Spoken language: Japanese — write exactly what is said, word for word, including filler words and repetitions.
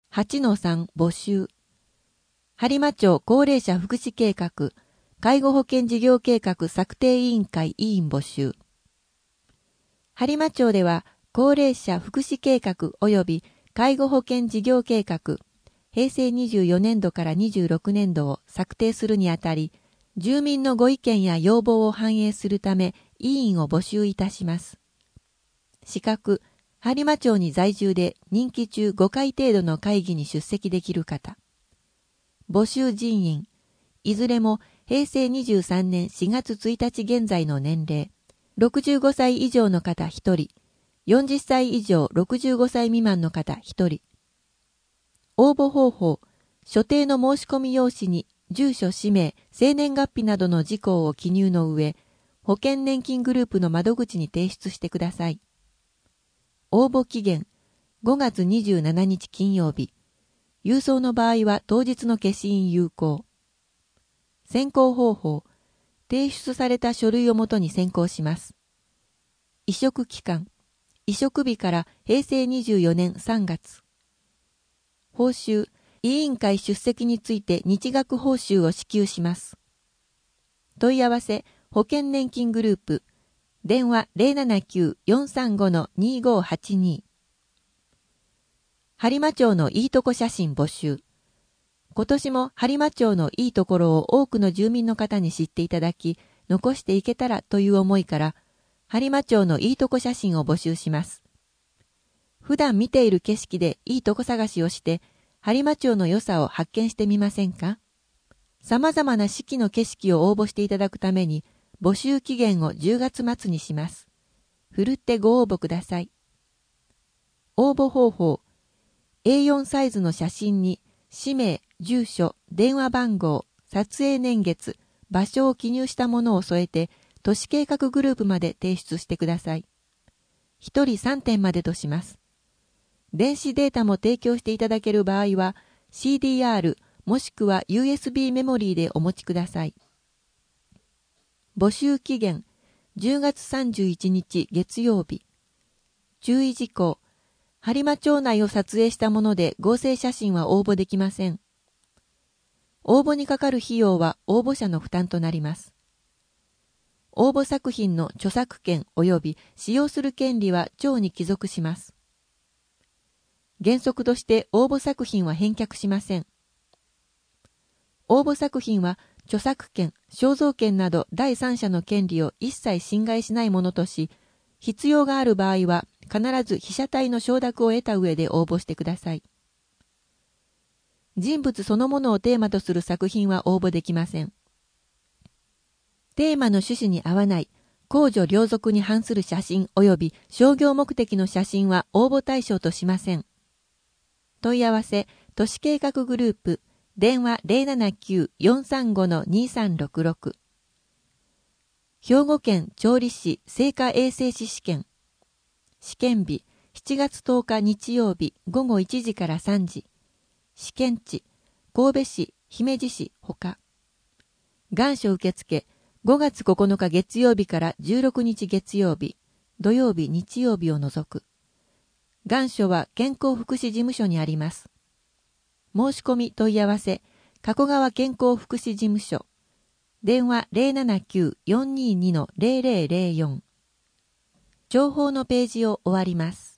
はちのさん 募集。播磨町高齢者福祉計画、介護保険事業計画策定委員会委員募集。播磨町では、高齢者福祉計画及び介護保険事業計画、平成にじゅうよねんどからにじゅうろくねんどを策定するにあたり、住民のご意見や要望を反映するため、委員を募集いたします。資格、播磨町に在住で任期中ごかい程度の会議に出席できる方。募集人員、いずれも平成にじゅうさんねんしがつついたち現在の年齢、ろくじゅうごさい以上の方ひとり、よんじゅっさい以上ろくじゅうごさい未満の方ひとり。応募方法、所定の申し込み用紙に住所、氏名、生年月日などの事項を記入の上、保険年金グループの窓口に提出してください。応募期限、ごがつにじゅうしちにち金曜日。郵送の場合は当日の消印有効。選考方法、提出された書類をもとに選考します。委嘱期間、委嘱日から平成にじゅうよねんさんがつ。報酬、委員会出席について日額報酬を支給します。問い合わせ、保険年金グループ、電話 ゼロななきゅう よんさんご にごはちに。播磨町のいいとこ写真募集。今年も播磨町のいいところを多くの住民の方に知っていただき、残していけたらという思いから、播磨町のいいとこ写真を募集します。普段見ている景色でいいとこ探しをして、播磨町の良さを発見してみませんか？様々な四季の景色を応募していただくために、募集期限をじゅうがつまつにします。ふるってご応募ください。応募方法、エーよん サイズの写真に、氏名、住所、電話番号、撮影年月、場所を記入したものを添えて、都市計画グループまで提出してください。ひとりさんてんまでとします。電子データも提供していただける場合は、シーディーアール もしくは ユーエスビー メモリーでお持ちください。募集期限、じゅうがつさんじゅういちにち月曜日。注意事項、播磨町内を撮影したもので合成写真は応募できません。応募にかかる費用は応募者の負担となります。応募作品の著作権及び使用する権利は町に帰属します。原則として応募作品は返却しません。応募作品は著作権、肖像権など第三者の権利を一切侵害しないものとし、必要がある場合は必ず被写体の承諾を得た上で応募してください。人物そのものをテーマとする作品は応募できません。テーマの趣旨に合わない、公序良俗に反する写真及び商業目的の写真は応募対象としません。問い合わせ、都市計画グループ、電話 ゼロななきゅう よんさんご にさんろくろく。兵庫県調理師生化衛生士試験。試験日、しちがつとおか日曜日ごごいちじからさんじ。試験地、神戸市、姫路市ほか。願書受付、ごがつここのか月曜日からじゅうろくにち月曜日、土曜日、日曜日を除く。願書は健康福祉事務所にあります。申し込み問い合わせ、加古川健康福祉事務所。電話 ゼロななきゅう よんにーに ゼロゼロゼロよん。情報のページを終わります。